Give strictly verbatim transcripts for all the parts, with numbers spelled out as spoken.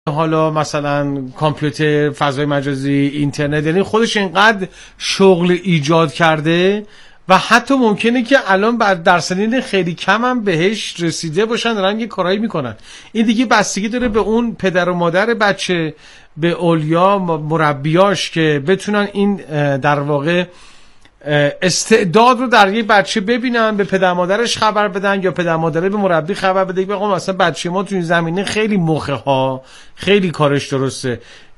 حالا مثلا کامپیوتر، فضای مجازی، اینترنت، یعنی خودش اینقدر شغل ایجاد کرده و حتی ممکنه که الان بعد در سنین خیلی کم هم بهش رسیده باشن دارن یه کارایی میکنن. این دیگه بستگی داره به اون پدر و مادر بچه، به اولیا مربیاش که بتونن این در واقع استعداد رو در یه بچه ببینن، به پدر مادرش خبر بدن یا پدر مادره به مربی خبر بده که آقا مثلا بچه ما تو این زمینه خیلی مخه ها، خیلی کارش درسته،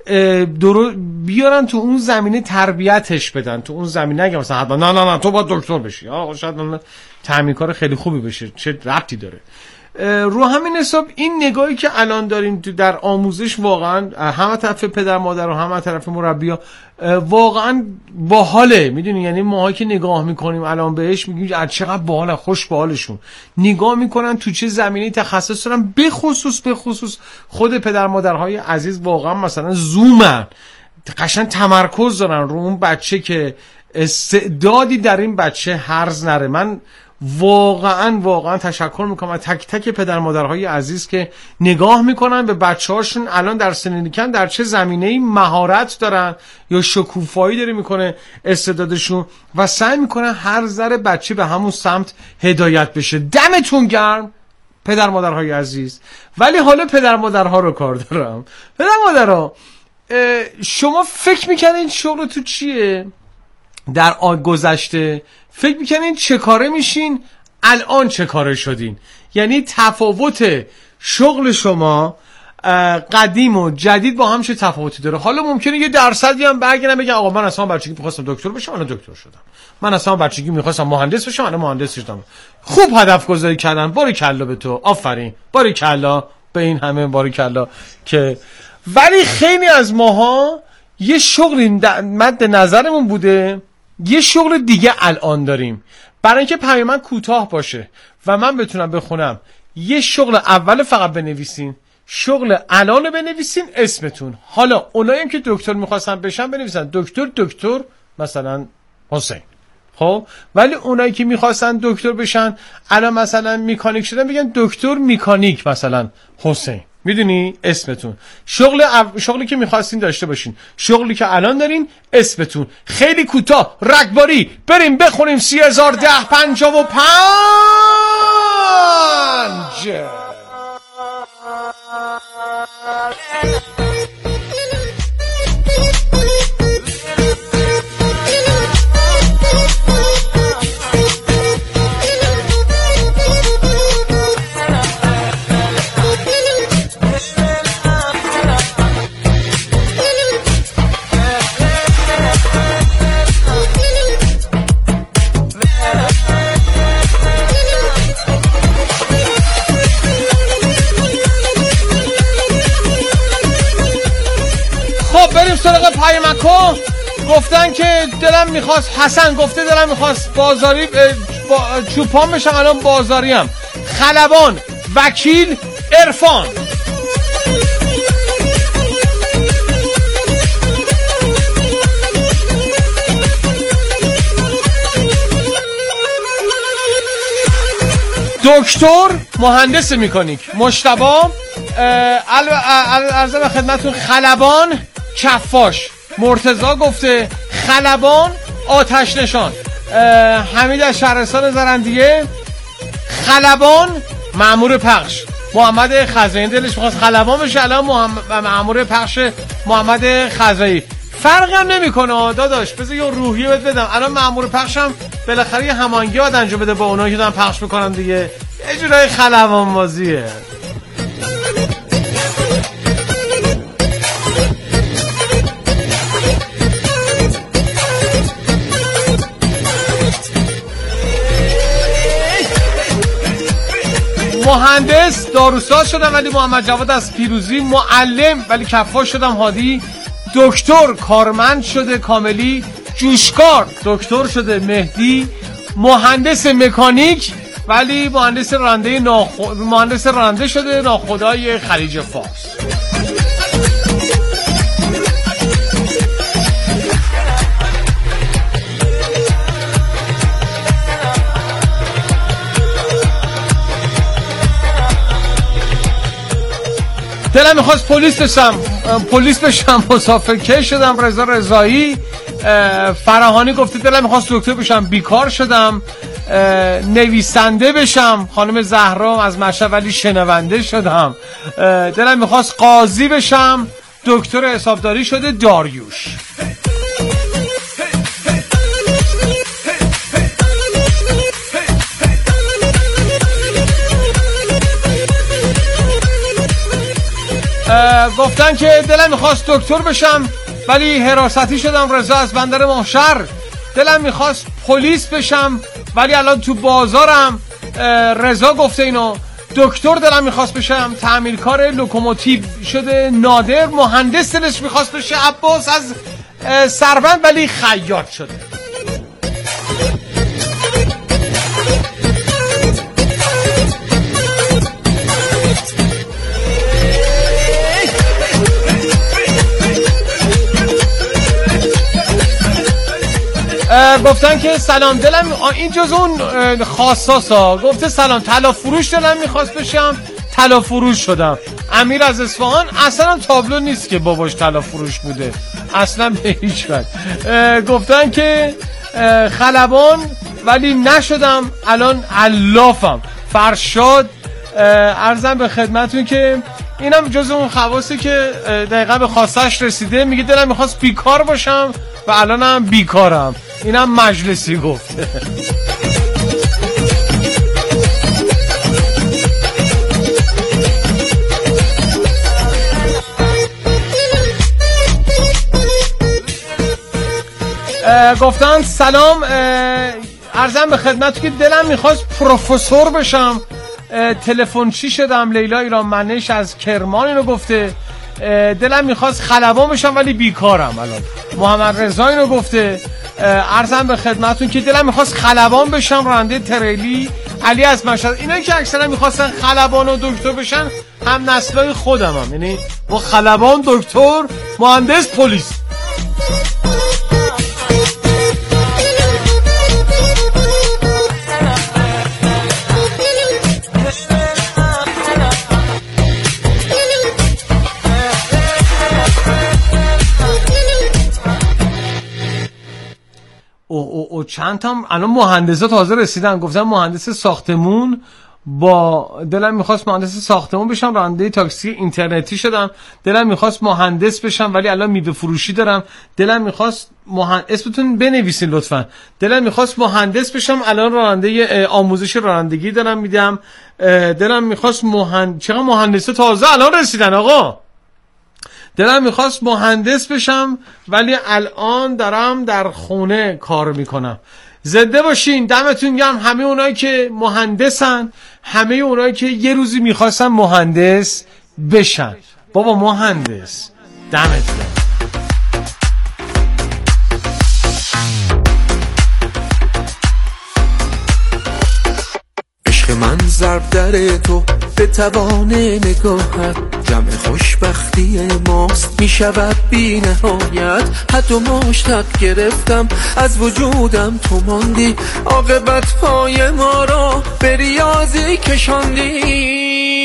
درو بیارن تو اون زمینه تربیتش بدن. تو اون زمینه اگه مثلا حتما نه نه نه تو باید دکتر بشی، آقا شاید تعمین کار خیلی خوبی بشه، چه ربطی داره. رو همین حساب این نگاهی که الان داریم تو در آموزش واقعا هم طرف پدر مادر و هم طرف مربی‌ها واقعا باحاله. میدونی یعنی ماها که نگاه میکنیم الان بهش میگیم از چقدر باحاله، خوش به حالشون، نگاه میکنن تو چه زمینه تخصص دارن. به خصوص به خصوص خود پدر مادرهای عزیز واقعا مثلا زومن، قشنگ تمرکز دارن رو اون بچه که استعدادی در این بچه هرز نره. من واقعا واقعا تشکر میکنم از تک تک پدر مادرهای عزیز که نگاه میکنن به بچه‌هاشون الان در سن کم در چه زمینه‌ای مهارت دارن یا شکوفایی داره میکنه استعدادشون و سعی میکنن هر ذره بچه به همون سمت هدایت بشه. دمتون گرم پدر مادرهای عزیز. ولی حالا پدر مادرها رو کار دارم. پدر مادرها شما فکر میکنین شغل تو چیه؟ در گذشته فکر میکنین چه کاره میشین، الان چه کاره شدین؟ یعنی تفاوت شغل شما قدیم و جدید با هم چه تفاوتی داره؟ حالا ممکنه یه درصدی هم برگردن بگن آقا من اصلا بچگی می‌خواستم دکتر بشم الان دکتر شدم، من اصلا بچگی می‌خواستم مهندس بشم الان مهندس شدم. خوب هدف گذاری کردن، باریکلا به تو، آفرین، باریکلا به این همه، باریکلا. که ولی خیلی از ماها یه شغلی مد نظرمون بوده، یه شغل دیگه الان داریم. برای اینکه پیام من کوتاه باشه و من بتونم بخونم، یه شغل اول فقط بنویسین، شغل الان بنویسین، اسمتون. حالا اونایی که دکتر میخواستن بشن بنویسن دکتر دکتر مثلا حسین. خب ولی اونایی که میخواستن دکتر بشن الان مثلا میکانیک شدن بگن دکتر میکانیک مثلا حسین. میدونی اسمتون، شغل او... شغلی که میخواستین داشته باشین، شغلی که الان دارین، اسمتون. خیلی کوتاه رگباری بریم بخونیم سی هزار ده پنجاه و پنج. بریم سراغ پیامکو. گفتن که دلم میخواست، حسن گفته دلم میخواست بازاری با چوپان بشم الان بازاریم. خلبان، وکیل، عرفان. دکتر، مهندس مکانیک. مجتبی عرض به خدمتتون خلبان، کفاش. مرتضی گفته خلبان، آتش نشان. حمید از شهرستان زرندیه خلبان، مأمور پخش. محمد خزایی دلش می‌خواست خلبان بشه الان مأمور پخش محمد خزایی. فرقی هم نمی‌کنه داداش، بذار یه روحیه بهت بدم. الان مأمور پخشم بالاخره یه هماهنگی باید انجام بده با اونایی که دارن پخش می‌کنن دیگه. یه جورای خلبان بازیه. مهندس داروساز شدم ولی محمد جواد از پیروزی. معلم ولی کفاش شدم هادی. دکتر کارمند شده کاملی. جوشکار دکتر شده مهدی. مهندس مکانیک ولی مهندس راننده ناخ... مهندس راننده شده ناخدای خلیج فارس. دلم دلم میخواست پلیس بشم پلیس بشم مسافرکش شدم. رضا رضایی. فراهانی گفته دلم میخواست دکتر بشم بیکار شدم. نویسنده بشم. خانم زهرا از مشهد ولی شنونده شدم. دلم میخواست قاضی بشم دکتر حسابداری شده داریوش. گفتن که دلم میخواست دکتر بشم ولی حراستی شدم رضا از بندر محشر. دلم میخواست پلیس بشم ولی الان تو بازارم. رضا گفته اینو. دکتر دلم میخواست بشم تعمیرکار لوکوموتیو شده نادر. مهندس دلش میخواست بشه عباس از سروند ولی خیاط شده. گفتن که سلام دلم این جز اون خاصاسا. گفته سلام طلا فروش دلم میخواست بشم طلا فروش شدم. امیر از اصفهان. اصلا تابلو نیست که باباش طلا فروش بوده اصلا به هیچ وجه. گفتن که خلبان ولی نشدم الان علافم. فرشاد. عرضم به خدمتون که اینم جز اون خواصی که دقیقا به خواستش رسیده. میگه دلم میخواست بیکار باشم و الانم بیکارم. اینم مجلسی گفته. گفتن سلام عرضم به خدمت که دلم میخواست پروفسور بشم تلفن چی شدم. لیلا ایران منش از کرمان اینو گفته. دلم میخواست خلبان بشم ولی بیکارم الان. محمد رضا اینو گفته. عرضم به خدمتون که دلم میخواست خلبان بشم راننده تریلی. علی از مشهد. اینایی که اکثرا میخواستن خلبان و دکتر بشن هم نسلای خودم هم. یعنی با خلبان دکتر مهندس پلیس. او او او چند تا الان مهندسا تازه رسیدن. گفتن مهندس ساختمون با دلم میخواست مهندس ساختمون بشم راننده تاکسی اینترنتی شدم. دلم میخواست مهندس بشم ولی الان میوه فروشی دارم. دلم میخواست مهندس اسمتون بنویسین لطفا. دلم میخواست مهندس بشم الان راننده آموزش رانندگی دارم میدم. دلم میخواست مهند چقدر مهندسا تازه الان رسیدن آقا. دلم میخواست مهندس بشم ولی الان دارم در خونه کار میکنم. زنده باشین. دمتون گرم همه اونایی که مهندسن. همه اونایی که یه روزی میخواستن مهندس بشن. بابا مهندس دمت گرم. عشق من ضرب در تو به توان نگاهت جمع خوشبختی ماست میشود بی نهایت. حتی مشتاق گرفتم از وجودم تو ماندی. عاقبت پای ما را به ریاضی کشاندی.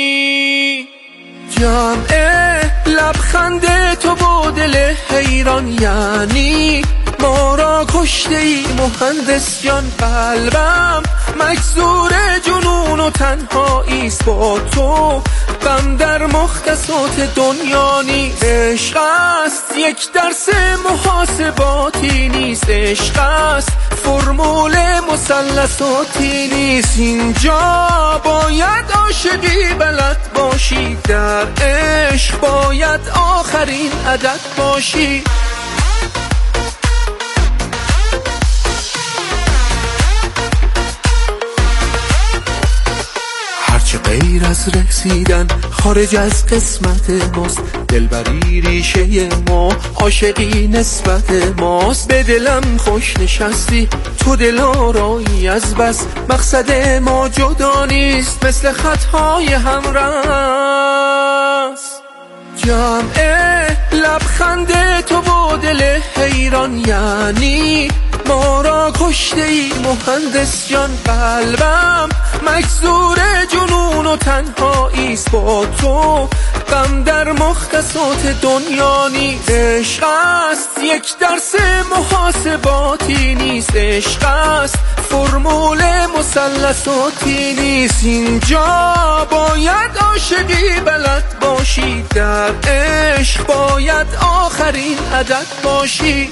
جمع لبخند تو با دل حیران یعنی ما را کشته ای مهندس جان. قلبم مکسور جنون و تنهاییست با تو. غم در مختصات دنیا نیست. عشق است یک درس محاسباتی نیست. عشق است فرمول مثلثاتی نیست. اینجا باید عاشقی بلد باشی. در عشق باید آخرین عدد باشی. هرچه غیر از رسیدن خارج از قسمت ماست. دلبری ریشه ما عاشقی نسبت ماست. به دلم خوش نشستی تو دلارایی از بس. مقصد ما جدا نیست مثل خطهای همرس. جمع لبخند تو با دل حیران یعنی ما را کشته ای مهندس جان. قلبم مکسور جنون و تنهاییست با تو. غم در مختصات دنیا نیست. عشق است یک درس محاسباتی نیست. عشق است فرمول مثلثاتی نیست. اینجا باید عاشقی بلد باشی، در عشق باید آخرین عدد باشی.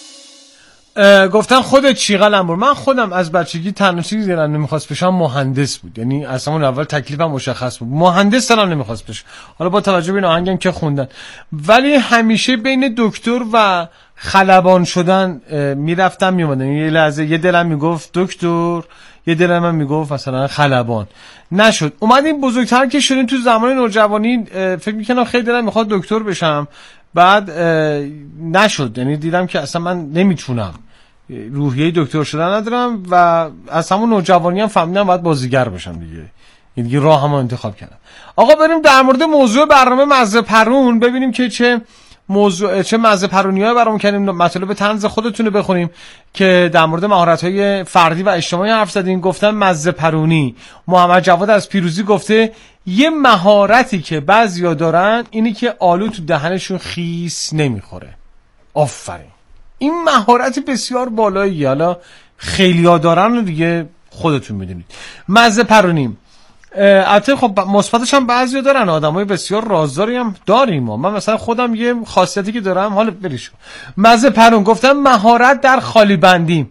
گفتن خودت چی قلمبر؟ من خودم از بچگی تنها چیزی دلم نمیخواست بشم مهندس بود. یعنی اصلا اون اول تکلیفم مشخص بود، مهندس دلم نمیخواست بشم. حالا با توجه به این آهنگم که خوندن، ولی همیشه بین دکتر و خلبان شدن میرفتم میومدم. یه لحظه یه دلم میگفت دکتر، یه دلم هم میگفت مثلا خلبان. نشد. اومدیم بزرگتر که شدیم تو زمان نوجوانی فکر میکنم خیلی دلم میخواد دکتر بشم، بعد نشد. یعنی دیدم که اصلا من نمیتونم، روحیه دکتر شدن ندارم و از همون نوجوانی هم فهمیدم باید بازیگر بشم دیگه. این دیگه راه هم انتخاب کردم. آقا بریم در مورد موضوع برنامه مزه پرون ببینیم که چه موضوع چه مزه پرونی‌ها برامون کردیم. مطالب طنز خودتونه بخونیم که در مورد مهارت‌های فردی و اجتماعی حرف زدین. گفتن مزه پرونی. محمد جواد از پیروزی گفته یه مهارتی که بعضیا دارن اینی که آلو تو دهنشون خیس نمیخوره. آفرین. این مهارت بسیار بالاییه. حالا خیلی‌ها دارن و دیگه خودتون میدونید. مزه پرونیم. البته خب مثبتش هم بعضیا دارن، آدمای بسیار رازداری هم داریم ما. من مثلا خودم یه خاصیتی که دارم، حالا بریشو مزه پرون. گفتم مهارت در خالی بندی.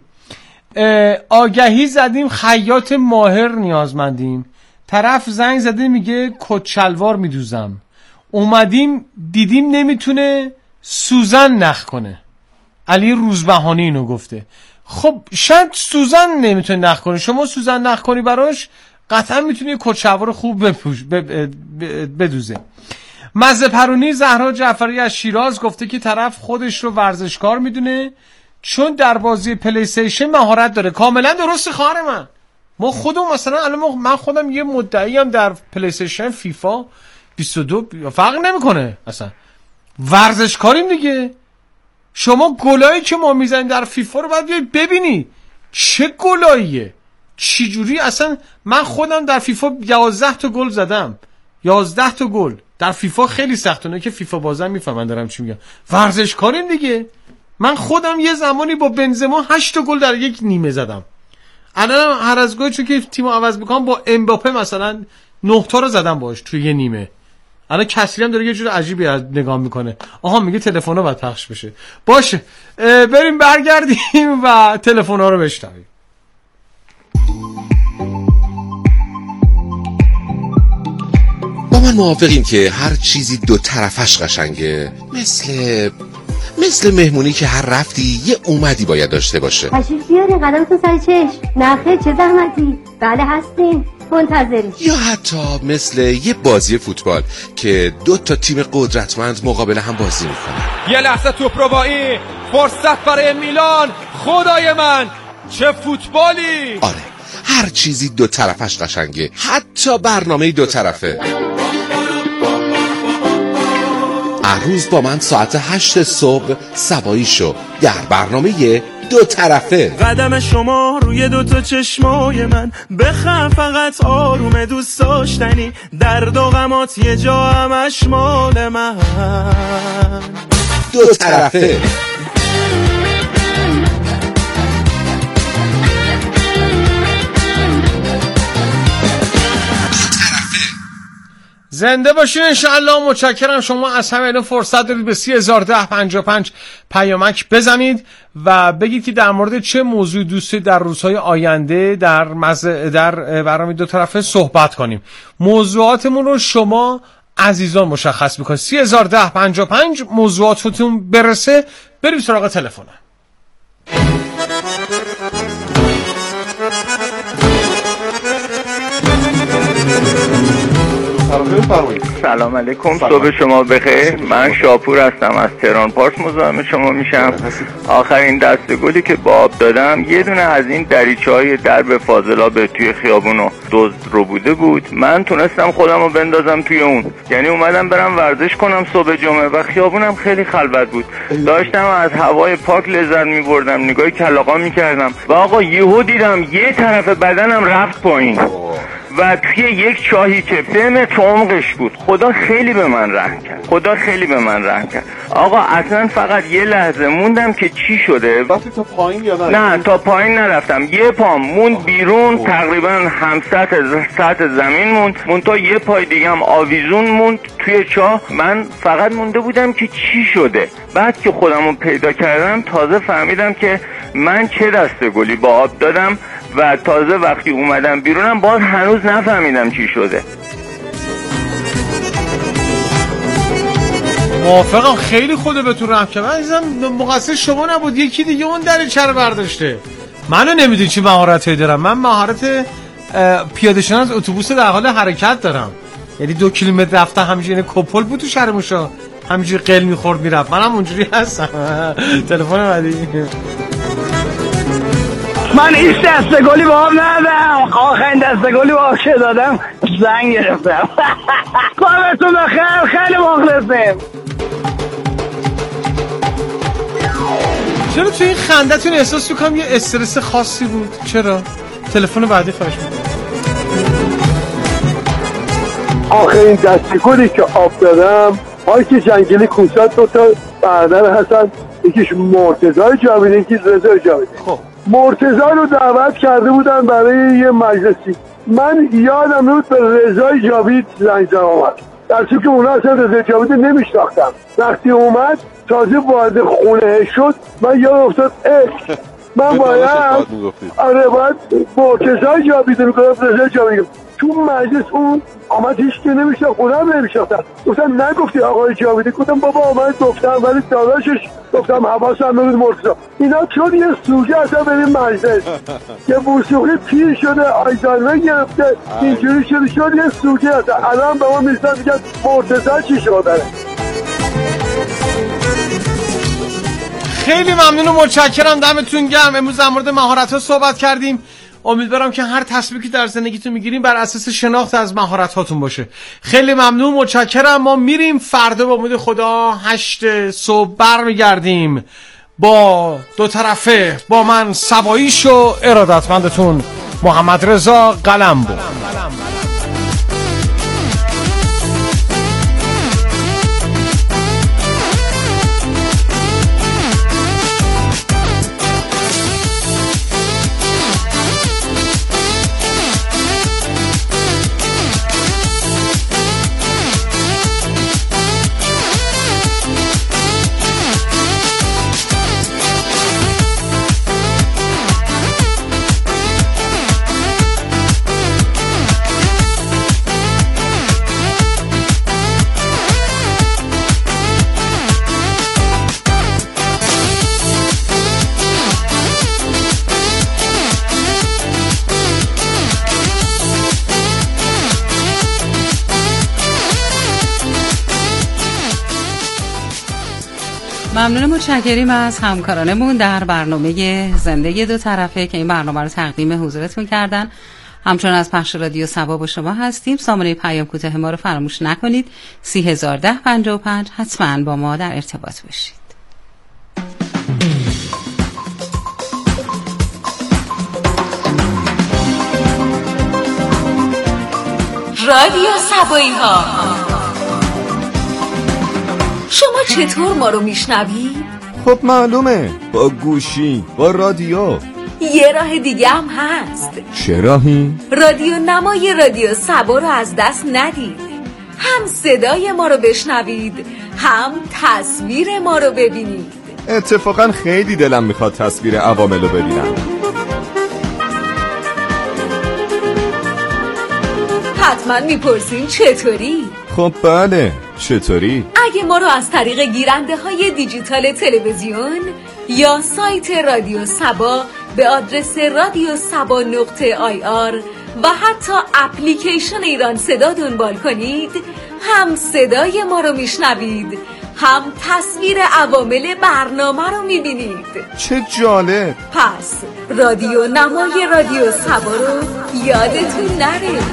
آگهی زدیم خیاط ماهر نیازمندیم. طرف زنگ زده میگه کت شلوار میدوزم. اومدیم دیدیم نمیتونه سوزن نخ کنه. علی روزبهانی اینو گفته. خب شاید سوزن نمیتونه نخ کنه، شما سوزن نخ کنی براش قطعا میتونی یه کت شلوار خوب بپوش بدوزه. مزه پرونی. زهرا جعفری از شیراز گفته که طرف خودش رو ورزشکار میدونه چون در بازی پلی استیشن مهارت داره. کاملا درست خواهر من. ما خودم مثلا الان من خودم یه مدعی ام در پلی استیشن فیفا بیست و دو فرق نمیکنه اصلا. ورزشکاریم دیگه. شما گلایی که ما میزنیم در فیفا رو باید ببینی چه گلاییه، چی جوری. اصلا من خودم در فیفا یازده تا گل زدم. یازده تا گل در فیفا خیلی سختونه که فیفا بازم میفهمن دارم چی میگم. ورزشکاریم دیگه. من خودم یه زمانی با بنزما هشت تا گل در یک نیمه زدم. الان هر از گاهی چون که تیمو عوض میکنم با امباپه مثلا نه تا رو زدم باش توی یه نیمه. الان کسری هم داره یه جور عجیبی نگاه میکنه. آها میگه تلفن‌ها باید پخش بشه. باشه بریم برگردیم و تلفن‌ها رو بشنویم. با من موافقیم که هر چیزی دو طرفش قشنگه. مثل مثل مهمونی که هر رفتی یه اومدی باید داشته باشه. تشریف بیارین قدمتون سر چشم. نخیر چه زحمتی. بله هستیم منتظریم. یا حتی مثل یه بازی فوتبال که دو تا تیم قدرتمند مقابل هم بازی میکنن. یه لحظه توپروایی، فرصت برای میلان. خدای من چه فوتبالی. آره هر چیزی دو طرفش قشنگه، حتی برنامه دو طرفه. هر روز با من ساعت هشت صبح سوایی شو در برنامه دو طرفه. قدم شما روی دو تا چشمای من بخم فقط آروم دوست داشتنی. درد و غمات یه جا همش مال من. دو طرفه. زنده باشین انشاءالله. متشکرم. شما از همه الان فرصت دارید به سی هزار ده پنجاه و پنج پیامک بزنید و بگید که در مورد چه موضوع دوستی در روزهای آینده در مز... در برنامه دو طرفه صحبت کنیم. موضوعاتمون رو شما عزیزان مشخص میکنید. سی هزار ده پنجاه و پنج موضوعاتتون برسه بریم سراغ تلفن. سلام علیکم، صبح شما بخیر. من شاپور هستم، از تهران پارس مزاحم شما میشم. آخرین دسته گلی که با آب دادم یه دونه از این دریچه‌های درب فاضلاب توی خیابونو دزد رو بوده بود. من تونستم خودم رو بندازم توی اون، یعنی اومدم برم ورزش کنم صبح جمعه و خیابونم خیلی خلوت بود. داشتم از هوای پاک لذت می‌بردم، نگاه کلاغا می‌کردم و آقا یهو دیدم یه طرف بدنم رفت پایین. و توی یک چاهی که سه متر عمقش بود. خدا خیلی به من رحم کرد، خدا خیلی به من رحم کرد آقا. اصلا فقط یه لحظه موندم که چی شده. رفتی تا پایین یا نه؟ نه تا پایین نرفتم، یه پام موند بیرون اوه. تقریبا هم سطح سطح زمین موند موند تا یه پای دیگه هم آویزون موند توی چاه. من فقط مونده بودم که چی شده. بعد که خودمو پیدا کردم تازه فهمیدم که من چه دسته گلی با آب دادم و تازه وقتی اومدم بیرونم باز هنوز نفهمیدم چی شده. موافقم، خیلی خوده بهتون رحم کرد. عزیزم مقصر شما نبود، یکی دیگه اون دریچه رو برداشته. منو نمیدونی چی مهارتی دارم. من مهارت پیاده شدن از اتوبوس در حال حرکت دارم. یعنی دو کیلومتر رفتن همینجوری کپل بود تو شهر موشا، همینجوری قل میخورد میرفت. منم اونجوری هستم. تلفن بعدی. من هیچ دسته گلی با هم ندادم، آخرین دسته گلی با آب که دادم زنگ گرفتم. کامتون بخیر، خیلی مخلصیم. چرا توی این خندتون احساس میکنم یه استرس خاصی بود؟ چرا؟ تلفن بعدی خواهش میکنم. آخرین دسته گلی که آب دادم آقای جنگلی کوسات دو تا برادر هستن، یکیش مرتضی جاویدی، یکیش رضا جاویدی. خب مرتضی رو دعوت کرده بودن برای یه مجلسی. من یادم نبود به رضا جاوید زنگ زدم اومد، در حالی که اونا اصلا رضا جاوید نمیشناختم. وقتی اومد تازه وارد خونه شد من یاد افتاد اه من باید آره باید مرتضی جاوید رو میکنم رضا جاوید. تو مجلس اون آمد هیچ که نمیشه، خودم نمیشناختم. گفتم نگفتی آقای جاویدی؟ گفتم بابا آمد گفتم ولی داداشش گفتم حواسم نبود مرتضی. اینا چون یه سوژه اصلا بریم مجلس که موسیقی پیر شده آیزالمه گرفته اینجوری شده شد یه سوژه اصلا. الان به ما میستن میگن مرتضی چی شده. خیلی ممنون و متشکرم، دمتون گرم. امروز در مورد مهارت‌ها صحبت کردیم. امیدوارم که هر تصمیمی که در زندگیتون میگیریم بر اساس شناخت از مهارت هاتون باشه. خیلی ممنون، متشکرم. ما میریم فردا با امید خدا هشت صبح برمیگردیم با دو طرفه، با من سباییش و ارادتمندتون محمد رضا قلمبو. ممنون، متشکریم از همکارانمون در برنامه زندگی دو طرفه که این برنامه رو تقدیم حضورتون کردن. همچنان از پخش رادیو سبا با شما هستیم. سامانه پیام کوتاه ما رو فراموش نکنید. سی هزار ده پنجاه و پنج حتما با ما در ارتباط باشید. رادیو سبایی ها، شما چطور ما رو میشنوی؟ خب معلومه، با گوشی، با رادیو. یه راه دیگه هم هست. چه راهی؟ رادیو نمای رادیو سبا رو از دست ندید. هم صدای ما رو بشنوید، هم تصویر ما رو ببینید. اتفاقا خیلی دلم میخواد تصویر عوامل رو ببینم. حتما میپرسین چطوری؟ خب بله، چطوری؟ اگه ما رو از طریق گیرنده های دیجیتال تلویزیون یا سایت رادیو سبا به آدرس رادیو سبا نقطه آی آر و حتی اپلیکیشن ایران صدا دنبال کنید، هم صدای ما رو میشنوید، هم تصویر عوامل برنامه رو میبینید. چه جالب. پس رادیو نمای رادیو سبا رو یادتون نره.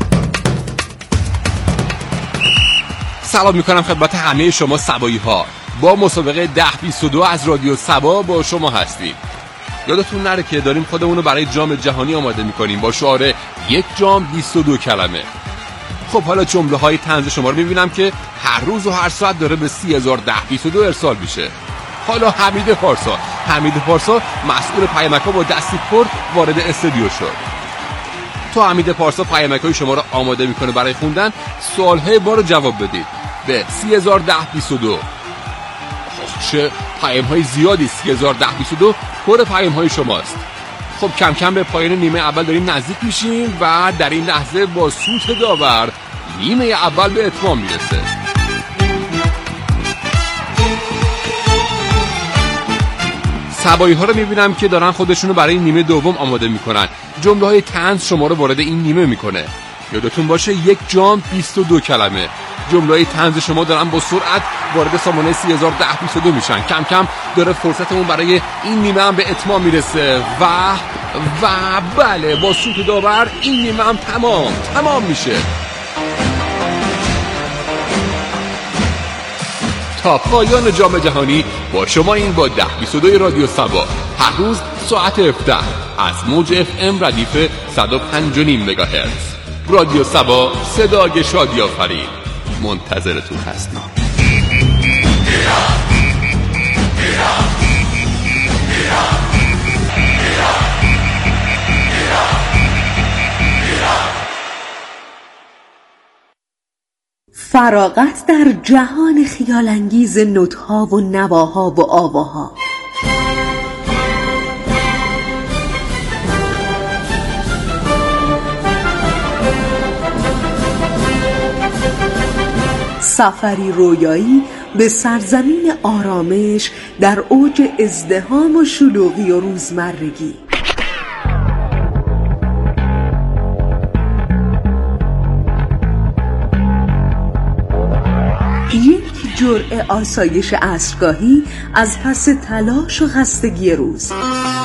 سلام میکنم خدمت همه شما سبایی ها. با مسابقه ده بیست و دو از رادیو سبا با شما هستیم. یادتون نره که داریم خودمون رو برای جام جهانی آماده میکنیم با شعار یک جام بیست و دو کلمه. خب حالا جمله های طنز شما رو میبینم که هر روز و هر ساعت داره به سی هزار و ده بیست و دو ارسال میشه. حالا حمید پارسا حمید پارسا مسئول پیامک‌ها با دستی پر وارد استودیو شد. تا حمید پارسا پیامک‌های شما رو آماده میکنه برای خوندن، سوال‌های ما رو جواب بدید به سی هزار و ده بیست و دو. چه پیام‌های زیادی، سی هزار و ده بیست و دو پر پیام‌های شماست. خب کم کم به پایان نیمه اول داریم نزدیک میشیم و در این لحظه با سوت داور نیمه اول به اتمام میرسه. سبایی ها رو میبینم که دارن خودشونو برای نیمه دوم آماده میکنن. جمله های طنز شما رو وارد این نیمه میکنه. یادتون باشه یک جام بیست و دو کلمه. جمله های طنز شما دارن با سرعت وارد سامانه سی هزار و ده بیست و دو میشن. کم کم داره فرصتمون برای این نیمه هم به اتمام میرسه و و بله با سوت داور این نیمه هم تمام تمام میشه. تا پایان جام جهانی با شما این با ده بیست و دو رادیو سبا هر روز ساعت هفده از موج اف ام ردیف صد و پنج و نیم مگاهرتز. رادیو سبا، صدای شادی آفرین. منتظرتون هستیم. فراغت در جهان خیالانگیز نطق‌ها و نواها و آواها. سفری رویایی به سرزمین آرامش در اوج ازدحام و شلوغی و روزمرگی. یک جرعه آسایش عصرگاهی از پس تلاش و خستگی روز.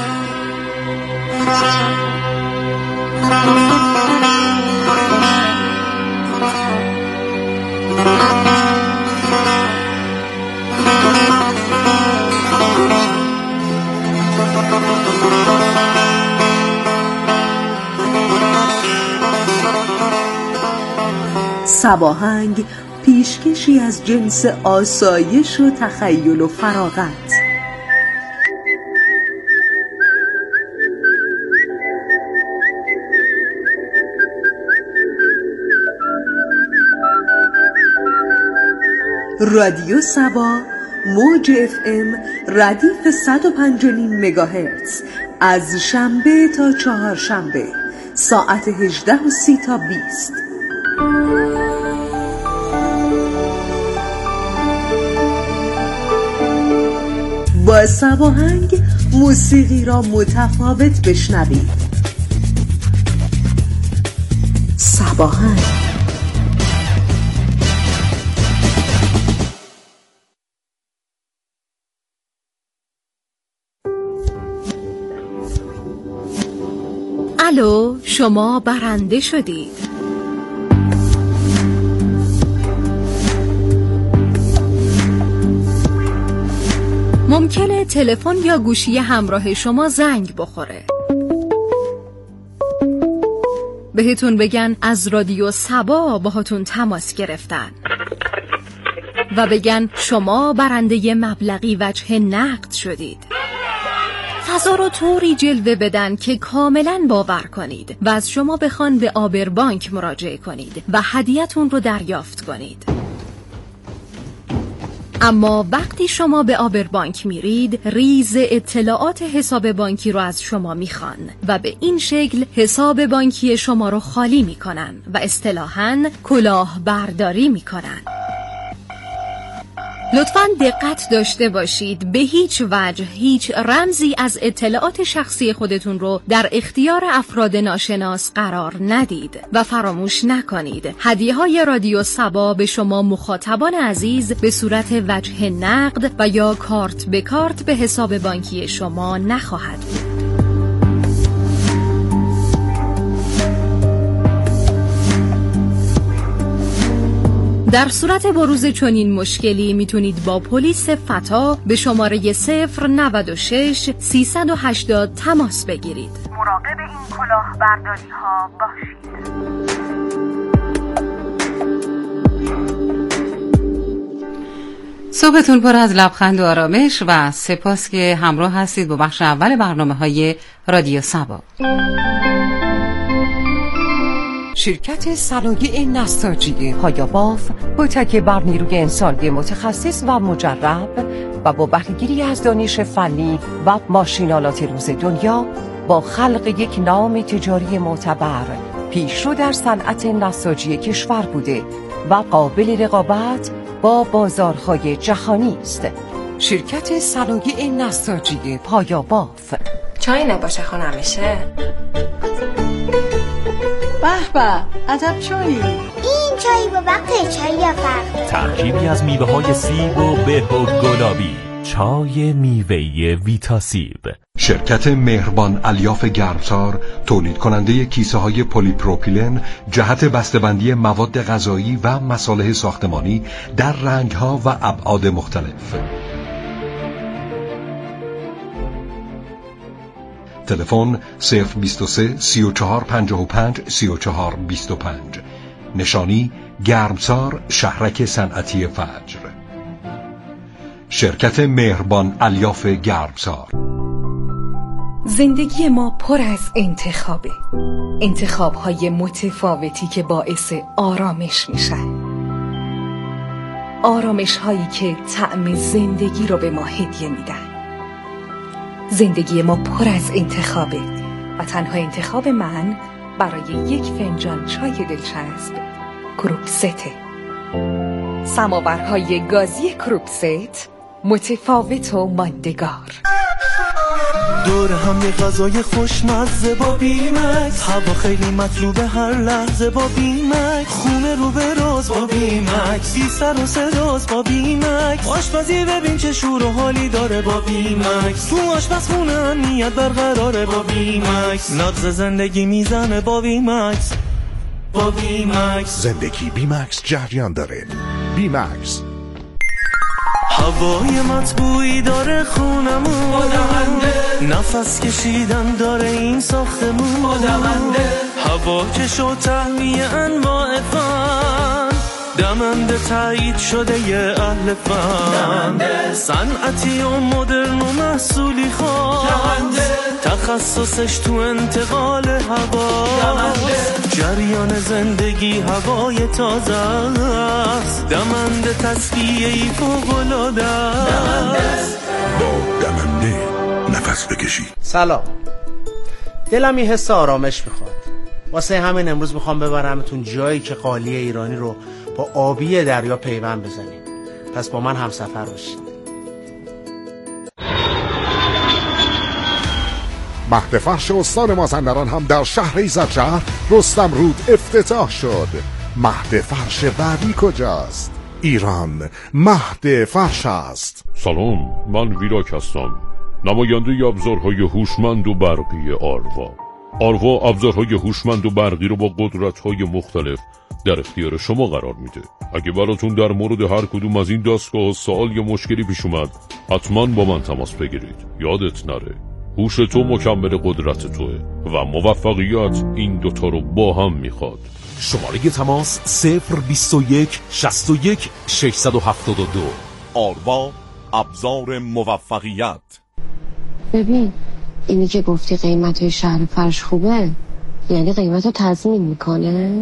سباهنگ پیشکشی از جنس آسایش و تخیل و فراغت. رادیو سبا، موج اف ام ردیف صد و پنج و نیم مگاهرتز از شنبه تا چهارشنبه ساعت هجده و سی تا بیست. با سباهنگ موسیقی را متفاوت بشنوید. سباهنگ. الو، شما برنده شدید. ممکنه تلفن یا گوشی همراه شما زنگ بخوره. بهتون بگن از رادیو سبا باهاتون تماس گرفتن و بگن شما برنده مبلغی وجه نقد شدید. فضا رو طوری جلوه بدن که کاملا باور کنید و از شما بخوان به آبربانک مراجعه کنید و هدیه‌تون رو دریافت کنید. اما وقتی شما به آبربانک میرید، ریز اطلاعات حساب بانکی رو از شما میخوان و به این شکل حساب بانکی شما رو خالی میکنن و اصطلاحاً کلاه برداری میکنن. لطفاً دقت داشته باشید به هیچ وجه هیچ رمزی از اطلاعات شخصی خودتون رو در اختیار افراد ناشناس قرار ندید و فراموش نکنید هدیه‌های رادیو سبا به شما مخاطبان عزیز به صورت وجه نقد و یا کارت به کارت به حساب بانکی شما نخواهد بود. در صورت بروز چنین مشکلی میتونید با پلیس فتا به شماره صفر نود و شش سیصد و هشتاد تماس بگیرید. مراقب این کلاهبرداری ها باشید. صبحتون پر از لبخند و آرامش و سپاس که همراه هستید با بخش اول برنامه‌های رادیو صبا. شرکت صنایع نساجی پایاباف با تکیه بر نیروی انسانی متخصص و مجرب و با بهره‌گیری از دانش فنی و ماشینالات روز دنیا با خلق یک نام تجاری معتبر پیشرو در صنعت نساجی کشور بوده و قابل رقابت با بازارهای جهانی است. شرکت صنایع نساجی پایاباف. چای نباشه خانم میشه؟ به به عجب چایی. این چای با وقت چای یا فرق ترکیبی از میوه های سیب و به و گلابی. چای میوه‌ای ویتاسیب. شرکت مهربان الیاف گرمسار تولید کننده کیسه های پلی پروپیلن جهت بسته‌بندی مواد غذایی و مصالح ساختمانی در رنگ ها و ابعاد مختلف. تلفن صفر بیست و سه سی و چهار پنجاه و پنج سی و چهار بیست و پنج. نشانی گرمسار شهرک صنعتی فجر. شرکت مهربان الیاف گرمسار. زندگی ما پر از انتخابه، انتخاب‌های متفاوتی که باعث آرامش میشن، آرامش‌هایی که طعم زندگی رو به ما هدیه میدن. زندگی ما پر از انتخابه و تنها انتخاب من برای یک فنجان چای دلچسب کروکسته. سماورهای گازی کروکست متفاوت و ماندگار. دور هم یه غذای خوشمزه با بیمکس، هوا خیلی مطلوبه هر لحظه با بیمکس، خونه رو به راز با بیمکس، بی سر و صداست با بیمکس، آشپزی ببین چه شور و حالی داره با بیمکس، تو آشپزخونه امنیت برقراره با بیمکس، نبض زندگی میزنه با بیمکس، با بیمکس، زندگی بیمکس جریان داره. بیمکس. هوای مطبوعی داره خونمون، نفس کشیدن داره این ساختمون، هوا کش و تهمیه انواع فن، دمنده تایید شده یه اهل فن، صنعتی و مدرن و محصولی خاص، تخصصش تو انتقال هوا، جریان زندگی هوای تازه است، دمنده تصفیه‌ای فوق‌العاده است. با دمنده نفس بکشی. سلام، دلم این حس آرامش میخواد، واسه همین امروز میخوام ببرمتون جایی که قالی ایرانی رو با آبی دریا پیوند بزنیم. پس با من همسفر باشید. مهد فرش استان مازندران هم در شهر ایزدشهر رستم رود افتتاح شد. مهد فرش بعدی کجاست؟ ایران مهد فرش است. سلام، من ویراک هستم، نماینده ابزارهای هوشمند و برقی آروا. آروا ابزارهای هوشمند و برقی رو با قدرت‌های مختلف در اختیار شما قرار میده. اگه براتون در مورد هر کدوم از این دستگاه سوال یا مشکلی پیش اومد، حتما با من تماس بگیرید. یادت نره هوش تو مکمل قدرت توه و موفقیت این دوتا رو با هم میخواد. شماره تماس صفر بیست و یک شصت و یک ششصد و هفتاد و دو. آروا ابزار موفقیت. ببین اینی که گفتی قیمت شهر فرش خوبه، یعنی قیمت رو تضمین میکنه؟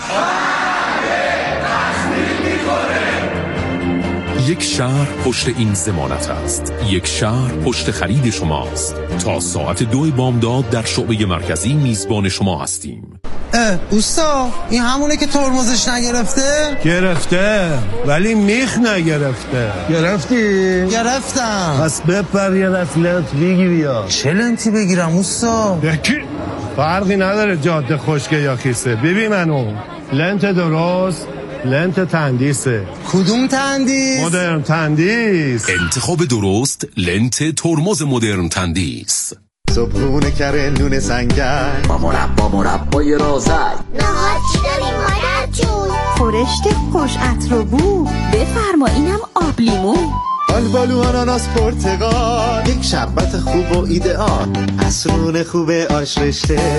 یک شهر پشت این ضمانت است. یک شهر پشت خرید شماست. تا ساعت دو بامداد در شعبه مرکزی میزبان شما هستیم. اه اوستا، این همونه که ترمزش نگرفته؟ گرفته ولی میخ نگرفته. گرفتی؟ گرفتم. پس بپر یه دست لنت بگیری. یا چه لنتی بگیرم اوستا؟ یکی فرقی نداره جاده خشکه یا کیسه. ببین منو لنت درست، لنت تندیسه. کدوم تندیس؟ مدرن تندیس. انتخاب درست، لنت ترمز مدرن تندیس. صبحونه کره نون سنگک با مربا مربای رازک. نهار چی داری مادر جون؟ خورشت خوش عطر و بو. بفرما اینم آب لیمو. آلبالو آناناس پرتقال. یک شربت خوب و ایدئال. عصرونه خوبه آش رشته.